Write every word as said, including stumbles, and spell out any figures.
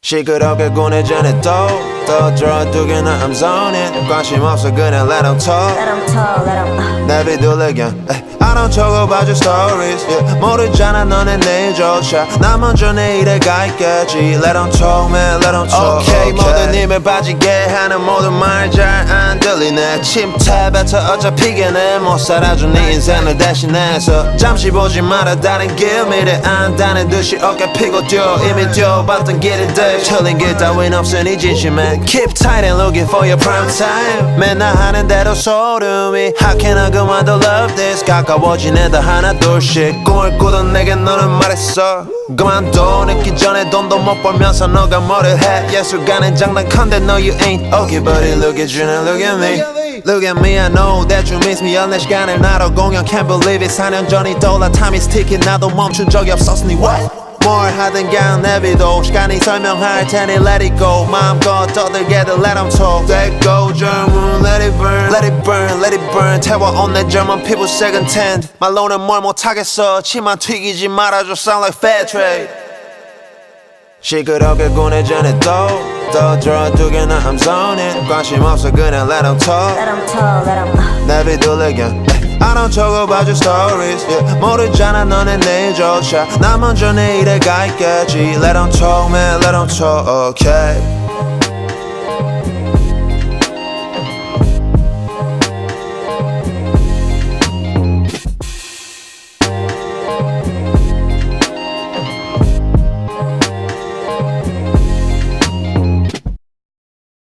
시끄럽게 구내전에 또또 들어두기는 I'm zoning 관심 없어 그냥 let them talk Let 'em talk, let 'em uh. 내 비둘레견 I don't talk about your stories yeah. 모르잖아 너네 내조차 나 먼저 내 일에 가 있겠지 Let 'em talk man let 'em talk okay, okay. 모든 힘을 빠지게 하는 모든 말 잘 안 들리네 침대 뱉어 어차피 걔네 못 살아줘 네 인생을 대신해서 잠시 보지 마라 다른 길 미래 안다는 듯이 어깨 피고 뛰어 이미 뛰어봤던 길인데 틀린 길 따윈 없으니 진심에 Keep tight and looking for your prime time 맨날 하는 대로 소름이 How can I 그만둬 love this 가까워진 애들 하나 둘씩 꿈을 꾸던 내게 너는 말했어 그만둬 늦기 전에 돈도 못 벌면서 너가 뭐를 해 예술가는 장난컨대 No you ain't okay buddy look at you now look at me Look at me I know that you miss me 연내 시간을 나로 공연 Can't believe it 사 년 전이 떠올라 Time is ticking 나도 멈춘 적이 없었으니 what 뭘 하든 그냥 내비도 시간이 설명할 테니 let it go 마음껏 떠들게들 let them talk Let go 젊은 let it burn Let it burn let it burn 태워온 내 젊은 피부 second tan 말로는 뭘 못하겠어 치마 튀기지 말아줘 sound like fair trade 시끄럽게 구내전에 또또 들어두기는 I'm zoning 관심 없어 그냥 let them talk Let 'em talk, let 'em uh. 내 비둘레견 I don't talk about your stories yeah. 모르잖아 너네 내조차 나 먼저 내 일에 가 있겠지 Let 'em talk man let 'em talk okay